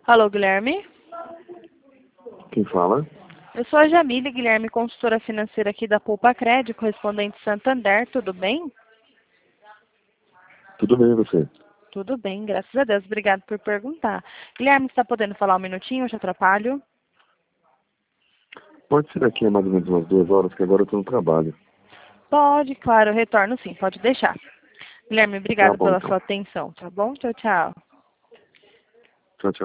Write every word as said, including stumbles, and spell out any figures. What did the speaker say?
Alô, Guilherme? Quem fala? Eu sou a Jamile, Guilherme, consultora financeira aqui da Poupa Crédito, correspondente Santander, tudo bem? Tudo bem, e você? Tudo bem, graças a Deus. Obrigado por perguntar. Guilherme, você está podendo falar um minutinho? Eu te atrapalho? Pode ser daqui a mais ou menos umas duas horas, que agora eu estou no trabalho. Pode, claro, eu retorno sim, pode deixar. Guilherme, Tá obrigado bom, pela então. sua atenção, tá bom? Tchau, tchau. Tchau, tchau.